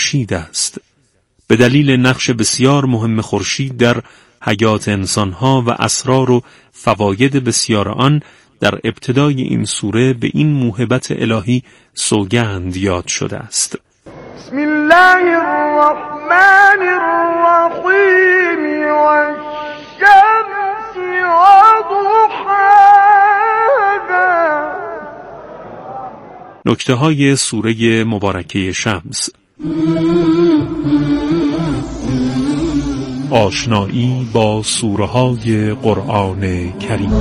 خورشید است. به دلیل نقش بسیار مهم خورشید در حیات انسانها و اسرار و فواید بسیار آن، در ابتدای این سوره به این موهبت الهی سوگند یاد شده است. بسم الله الرحمن الرحیم والشمس وضحاها. نکته های سوره مبارکه شمس. آشنایی با سوره های قرآن کریم.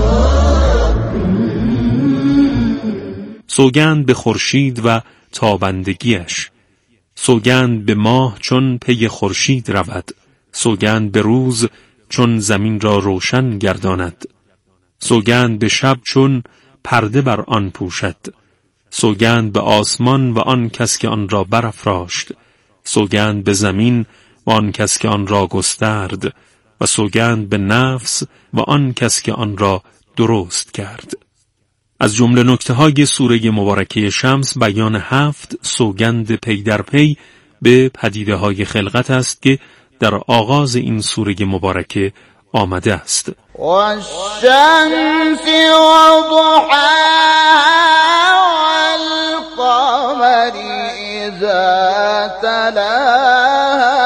سوگند به خورشید و تابندگیش. سوگند به ماه چون پی خورشید رود. سوگند به روز چون زمین را روشن گرداند. سوگند به شب چون پرده بر آن پوشد. سوگند به آسمان و آن کس که آن را برافراشت. سوگند به زمین و آن کس که آن را گسترد. و سوگند به نفس و آن کس که آن را درست کرد. از جمله نکته‌های سوره مبارکه شمس بیان 7 سوگند پی در پی به پدیده‌های خلقت است که در آغاز این سوره مبارکه آمده است. والشمس وضحاها والقمر إذا تلاها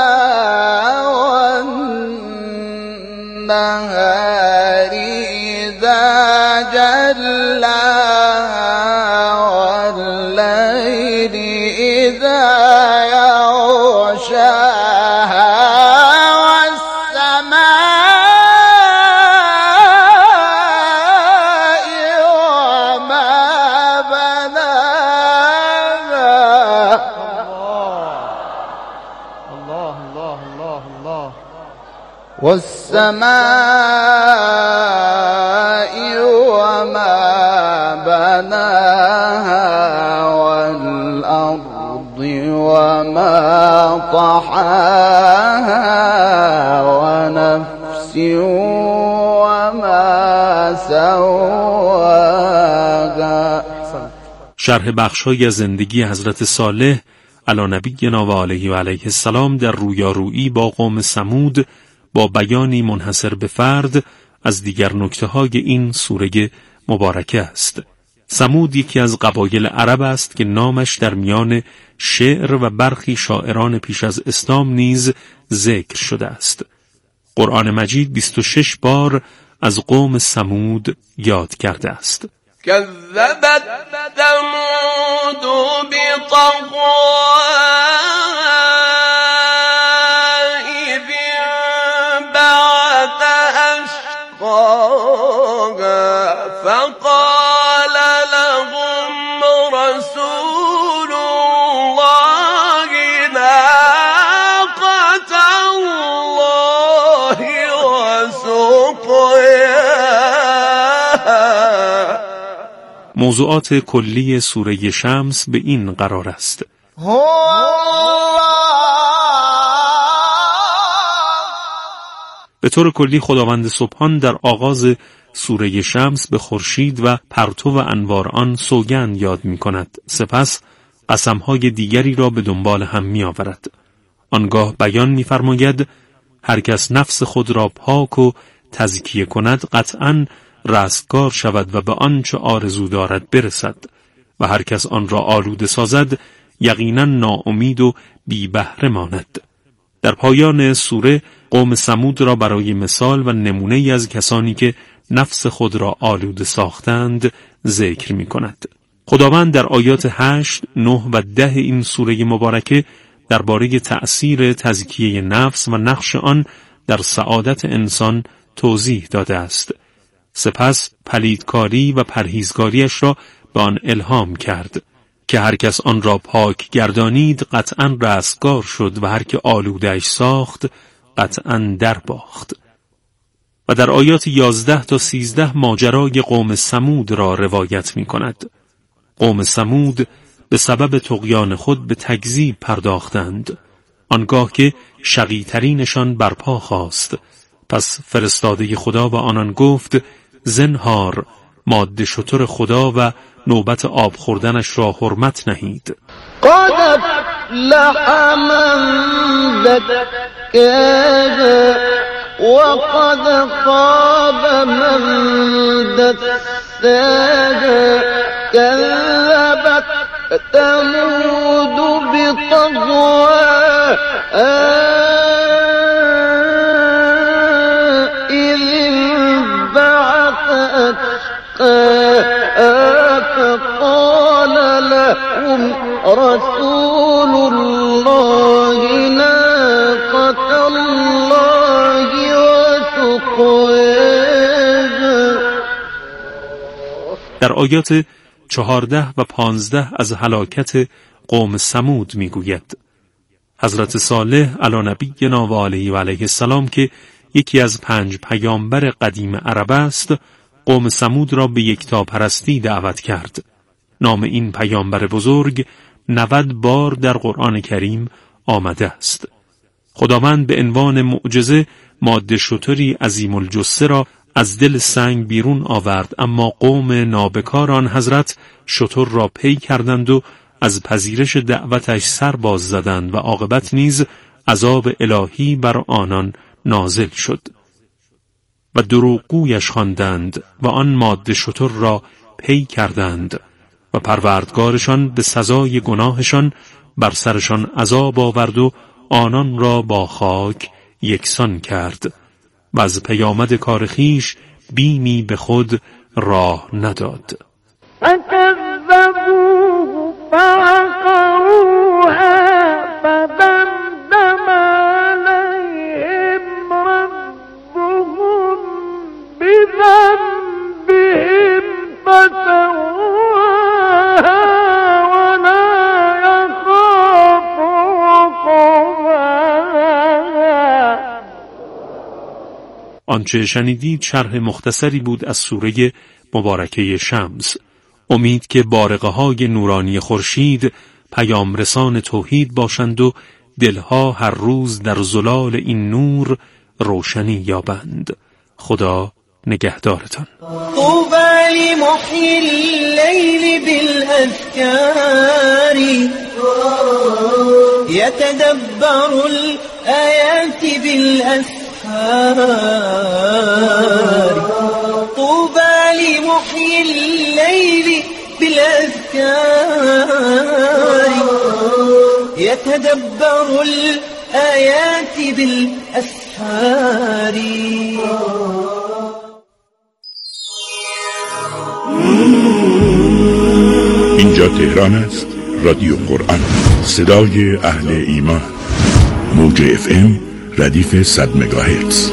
والنهار إذا جلاها والليل إذا يغشاها والسماء وما بناها والأرض وما طحاها ونفس وما سواها. شرح بخش‌های از زندگی حضرت صالح علی نبینا و علیه السلام در رویارویی با قوم ثمود با بیانی منحصر به فرد از دیگر نکته‌های این سوره مبارکه است. ثمود یکی از قبایل عرب است که نامش در میان شعر و برخی شاعران پیش از اسلام نیز ذکر شده است. قرآن مجید 26 بار از قوم ثمود یاد کرده است. كذبت ثمود بطغواها إذ انبعث أشقاها فقال لهم رسول الله ناقة الله وسقياها. موضوعات کلی سوره شمس به این قرار است: به طور کلی خداوند سبحان در آغاز سوره شمس به خورشید و پرتو و انوار آن سوگند یاد می کند. سپس قسمهای دیگری را به دنبال هم می آورد. آنگاه بیان می فرماید هر کس نفس خود را پاک و تزکیه کند قطعاً رستگار شود و به آنچه آرزو دارد برسد و هر کس آن را آلوده سازد یقینا ناامید و بی بهره ماند. در پایان سوره قوم ثمود را برای مثال و نمونه‌ای از کسانی که نفس خود را آلوده ساختند ذکر می کند. خداوند در آیات 8، 9 و 10 این سوره مبارکه درباره تأثیر تزکیه نفس و نقش آن در سعادت انسان توضیح داده است. سپس پلیدکاری و پرهیزگاریش را به آن الهام کرد که هر کس آن را پاک گردانید قطعاً رستگار شد و هر که آلوده‌اش ساخت قطعاً در باخت. و در آیات 11 تا 13 ماجرای قوم ثمود را روایت می کند. قوم ثمود به سبب طغیان خود به تکذیب پرداختند. آنگاه که شقی‌ترینشان برپا خواست، پس فرستاده خدا به آنان گفت زنهار ماده شتر خدا و نوبت آب خوردنش را حرمت نهید. قد افلح من دكاها وقد خاب من دساها كذبت ثمود بطغواها إذ انبعث أشقاها فقال لهم رسول الله ناقة الله وسقياها. در آیات 14 و 15 از هلاکت قوم ثمود میگوید. حضرت صالح علی نبینا و علیه و علیه السلام که یکی از 5 پیامبر قدیم عرب است، قوم ثمود را به یکتاپرستی دعوت کرد. نام این پیامبر بزرگ 90 بار در قرآن کریم آمده است. خداوند به عنوان معجزه ماده شتری عظیم الجثه را از دل سنگ بیرون آورد، اما قوم نابکار آن حضرت شتر را پی کردند و از پذیرش دعوتش سر باز زدند و عاقبت نیز عذاب الهی بر آنان نازل شد و دروغگویش خواندند و آن ماده شتر را پی کردند و پروردگارشان به سزای گناهشان بر سرشان عذاب آورد و آنان را با خاک یکسان کرد و از پیامد کار خویش بیمی به خود راه نداد. فكذبوه فعقروها فدمدم عليهم ربهم بذنبهم فسواها ولا يخاف عقباها. آنچه شنیدید شرح مختصری بود از سوره مبارکه شمس. امید که بارقه های نورانی خورشید پیام رسان توحید باشند و دلها هر روز در زلال این نور روشنی یابند. خدا نگهدارتان. طوبى لمحيي الليل بالأذكار يتدبر الآيات بالأسحار. طوبى لمحيي الليل بالأذكار يتدبر الآيات بالأسحار. اینجا تهران است، رادیو قرآن، صدای اهل ایمان. موج FM ردیف 100 مگاهرتز.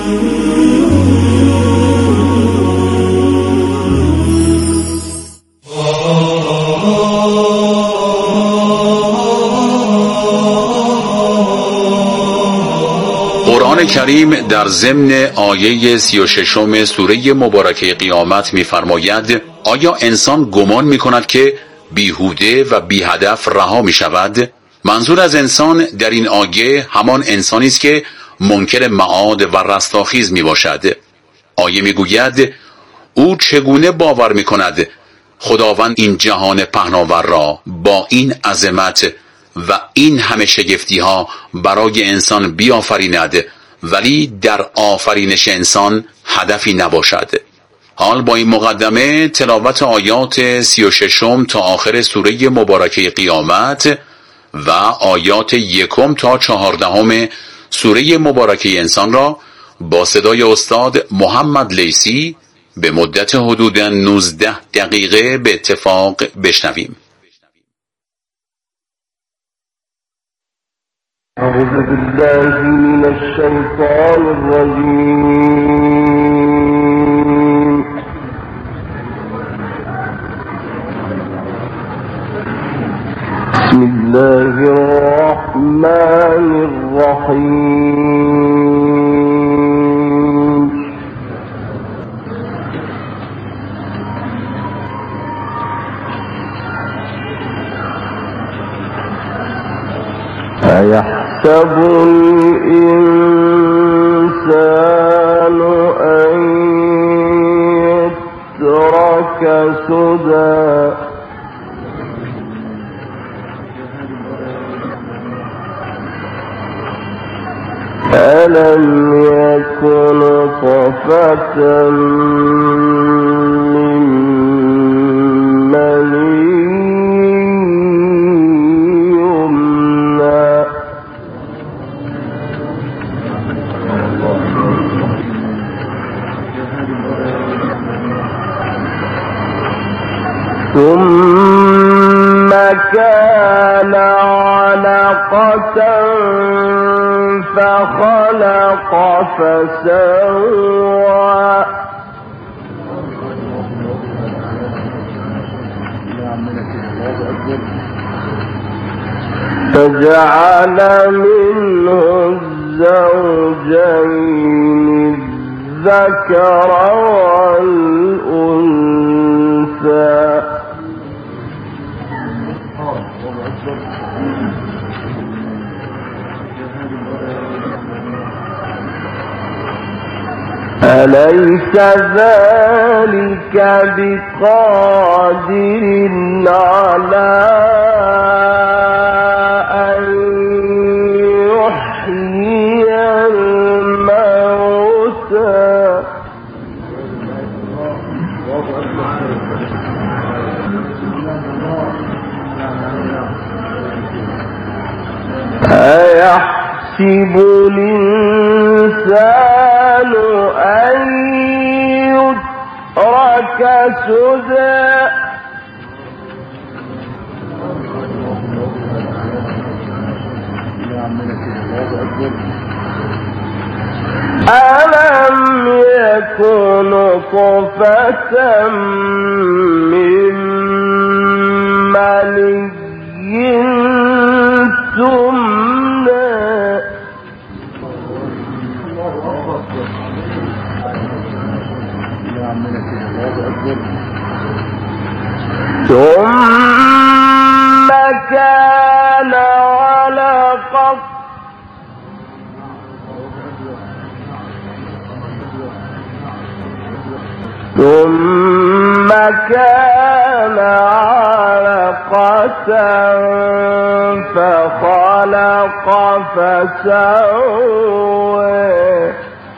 قرآن کریم در ضمن آیه 36 سوره مبارکه قیامت می‌فرماید: آیا انسان گمان می‌کند که بیهوده و بی هدف رها می‌شود؟ منظور از انسان در این آیه همان انسانی است که منکر معاد و رستاخیز میباشد. آیه میگوید او چگونه باور میکند خداوند این جهان پهناور را با این عظمت و این همه شگفتی ها برای انسان بیافریند ولی در آفرینش انسان هدفی نباشد. حال با این مقدمه تلاوت آیات 36 تا آخر سوره مبارکه قیامت و آیات 1 تا 14 سوره مبارکه انسان را با صدای استاد محمد لیثی به مدت حدود 19 دقیقه به اتفاق بشنویم. أعوذ بالله من الشيطان الرجيم. بسم الله الرحمن الرحيم. أيحسب الإنسان أن يترك سدى ألم يكن نطفة من مني يمنى ثم كان علقة فخلق فسوى فجعل منه الزوجين الذكر والأنثى أليس ذلك بقادر على أن يحيي الموتى أيحسب الإنسان أن يترك سدى ألم يكن نطفة من مني تمنى ثم كان علقة فخلق فسوى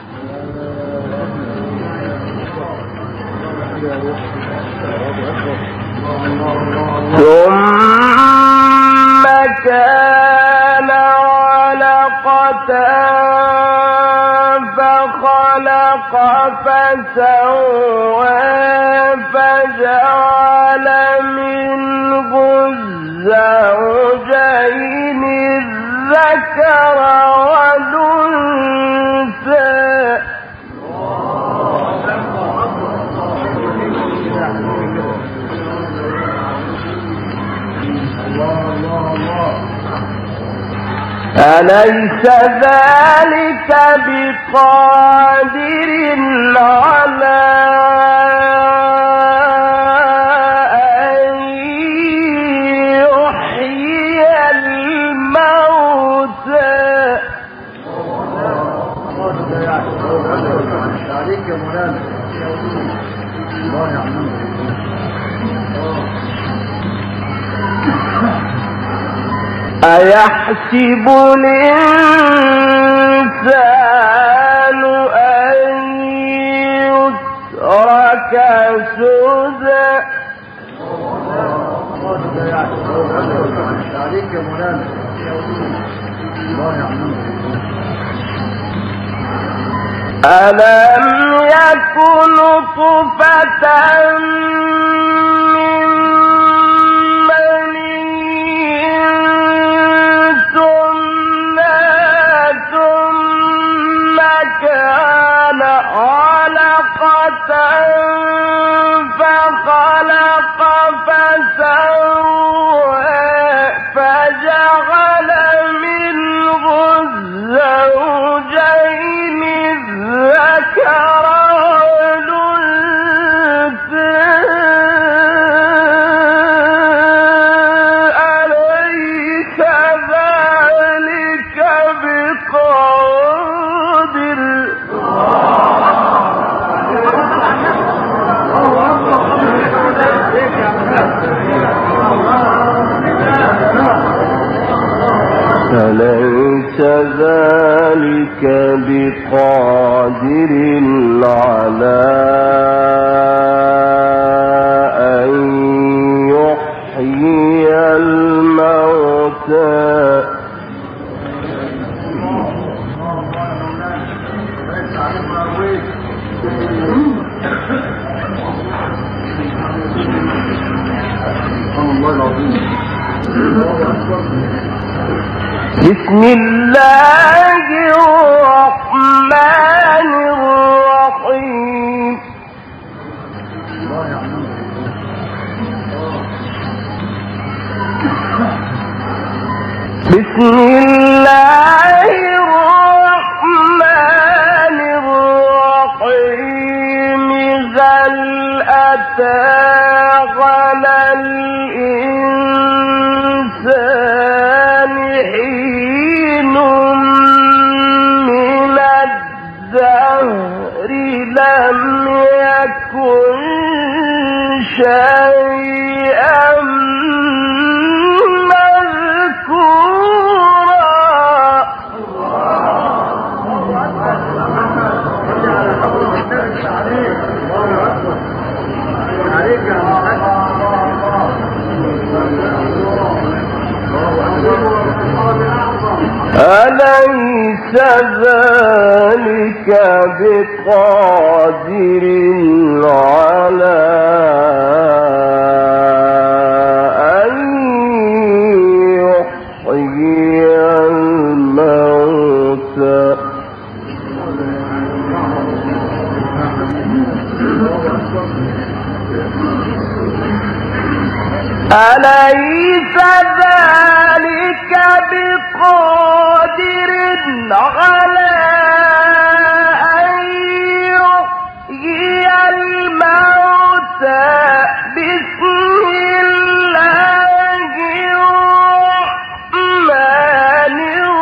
ثم كان علقة فخلق فسوى فجعل منه الزوجين الذكر والأنثى أليس ذلك بقادر على أن يحيي الموتى أيحسب الإنسان أن يترك سدى ألم يكن نطفة من كان علقة فخلق فسوى فجعل منه الزوجين الذكر والأنثى أليس ذلك بقادر ذلك بقادر على أن يحيي الموتى بسم الله الرحمن الرحيم بسم الله الرحمن الرحيم هل أتى على الإنسان حين من الدهر لم يكن شيئا أليس ذلك بقادر على أن يحيي الموتى أليس ذلك بقادر على أن يحيي الموتى بسم الله الرحمن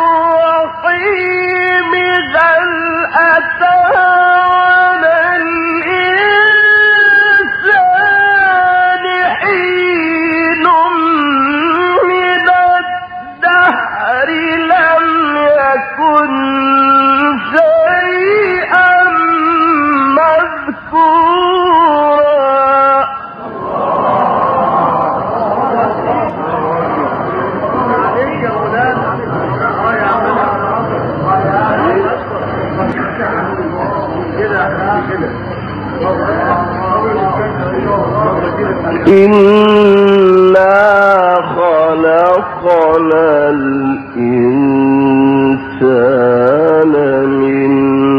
الرحيم هل أتى على الإنسان حين من الدهر لم يكن شيئا مذكورا إنا خلقنا الإنسان من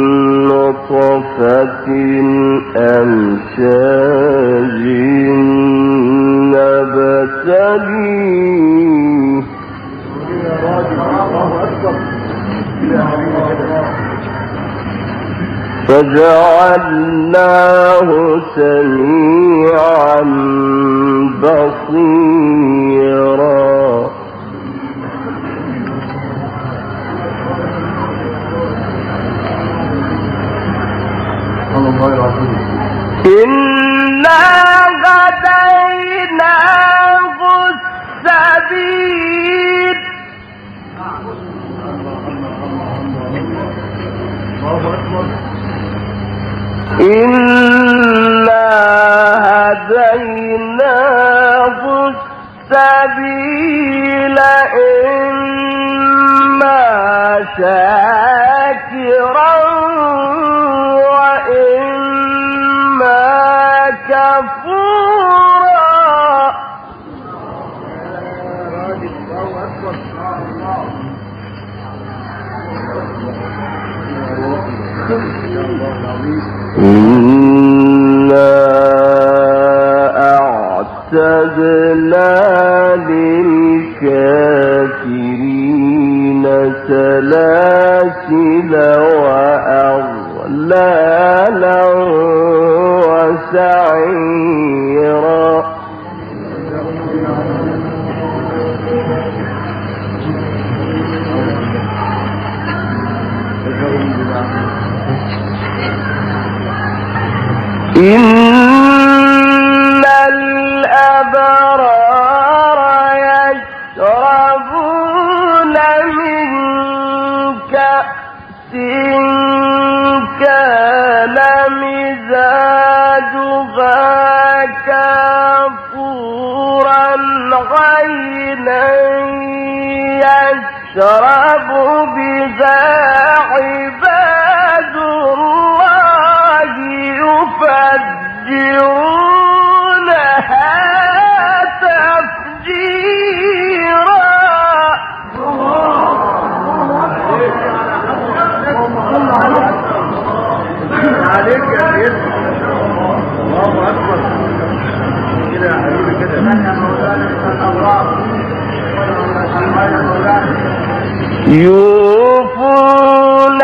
نطفة أمشاج نبتليه فجعلناه سميعا بصيرا إنا هديناه السبيل إنا هديناه السبيل إما شاكرا وإما كفورا إنا أعتدنا للكافرين سلاسل وأغلالا وسعيرا إن الأبرار يشربون من كان مزاجها كافورا عينا يشرب بها عباد الله يفجرونها تفجيرا. عليك يا سيدي. الله اكبر كده يا حبيبي كده. يوفون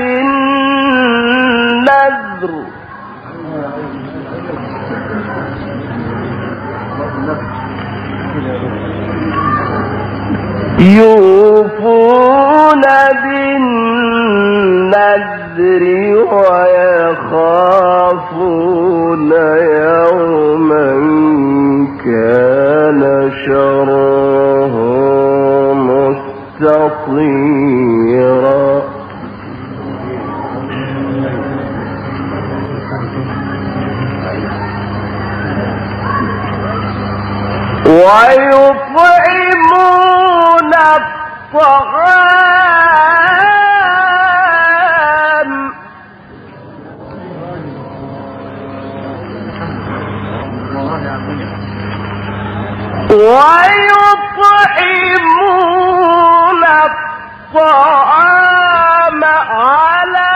بالنذر يوفون بالنذر ويخافون يوما كان شره مستطيرا. ويطعمون الطعام على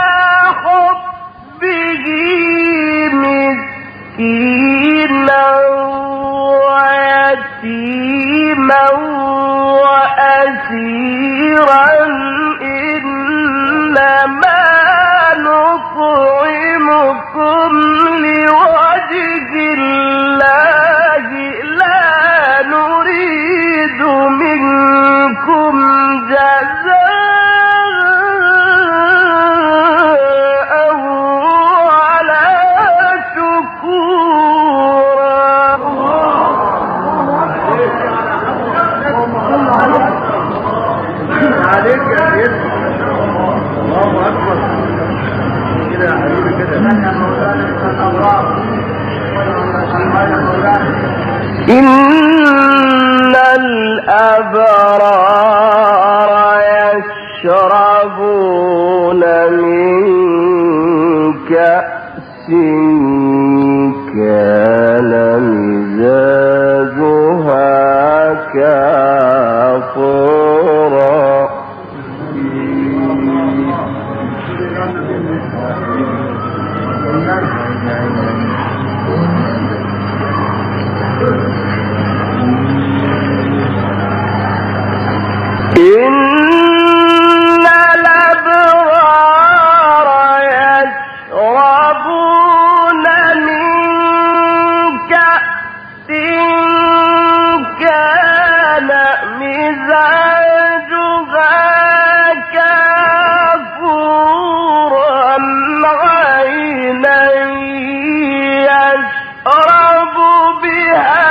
حبه مسكينا ويتيما وأسيرا إنما نطعمكم لوجه الله لا نريد منكم جزاء ولا شكورا. عليك يا سيدي. الله اكبر كده يا حبيبي كده. إن الأبرار يشربون من كأس كان مزاجها كافورا. إن الأبرار يشربون من كأس كان مزاجها كافورا عينا يشرب بها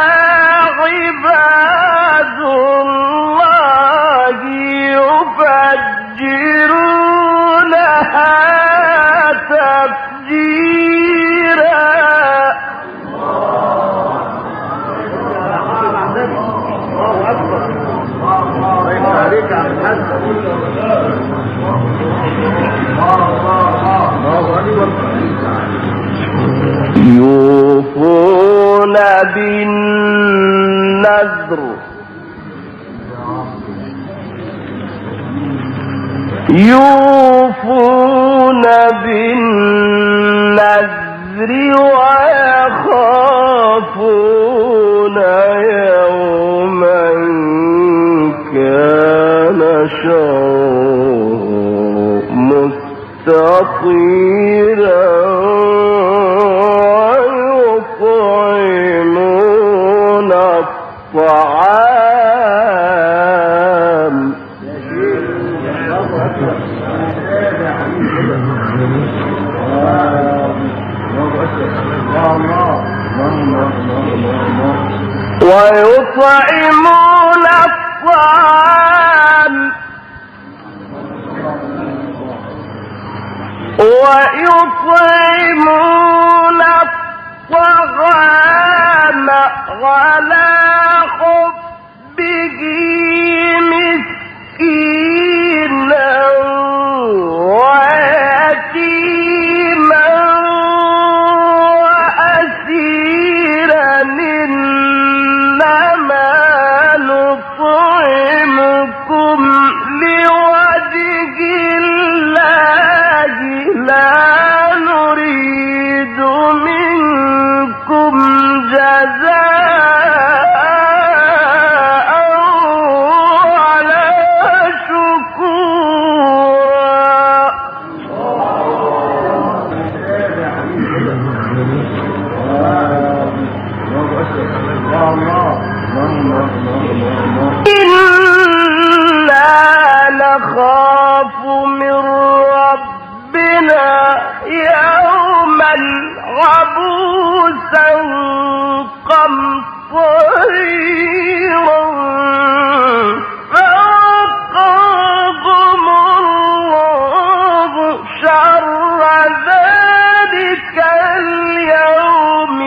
عباد الله يفجرونها تفجيرا. الله أكبر. الله عليك يا محمد. يوفون بالنذر يوفون بالنذر ويخافون يوما كان شره مستطيرا. ويطعمون الطعام ويطعمون الطعام ويطعمون الطعام على حبه مسكينا ويتيما وأسيرا إنما نطعمكم لوجه الله لا نريد منكم جزاء ولا شكورا. إنا نخاف من ربنا يوما عبوسا قمطريرا فوقاهم الله شر ذلك اليوم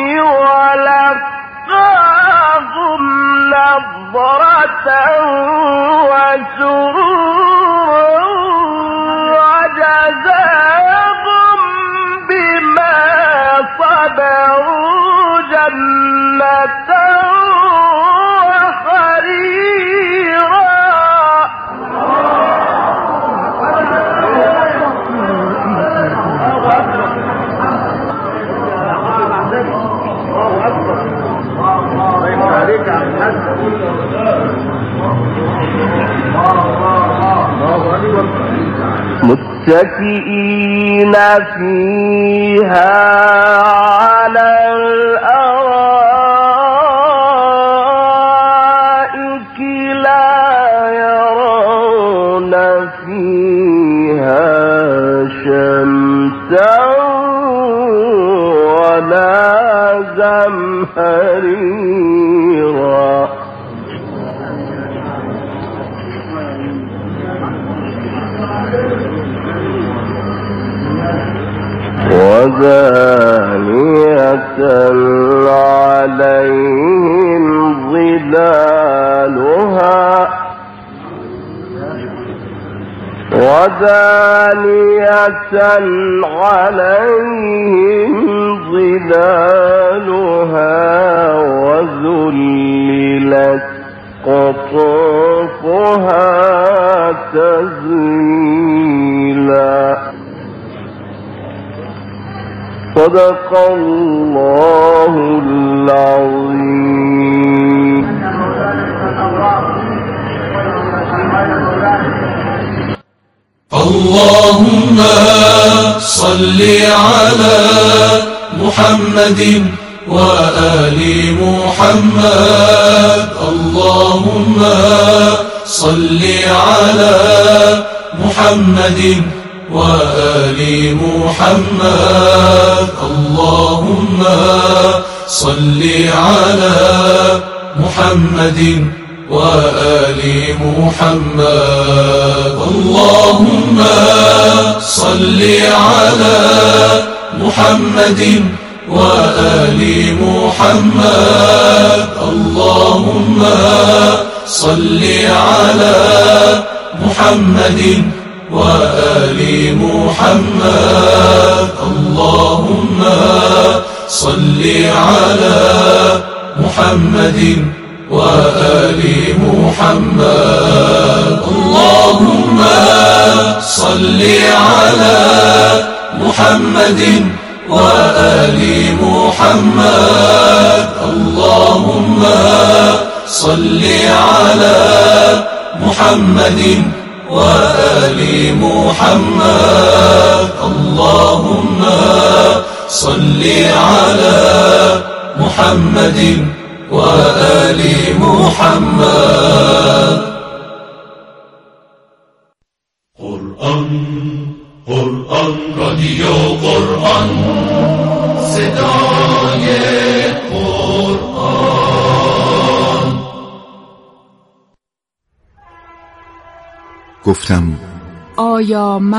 ولقاهم نضرة وسرورا وجزاهم بما صبروا جنة وحريرا. متكئين فيها على الأرائك لا يرون فيها شمسا ولا زمهريرا. وذانية عليهم ظلالها وذانية عليهم ظلالها وذللت قطوفها تذليلا. صدق الله العظيم. اللهم صل على محمد وآل محمد. اللهم صل على محمد وآل محمد. اللهم صل على محمد وآل محمد. اللهم صل على محمد وآل محمد. اللهم صل على محمد وآل محمد. اللهم صل على محمد وآل محمد. اللهم صل على محمد وآل محمد. اللهم صل على محمد وآل محمد. اللهم صل على محمد وآل محمد. قرآن قرآن رادیو قرآن صدای قرآن. گفتم آیا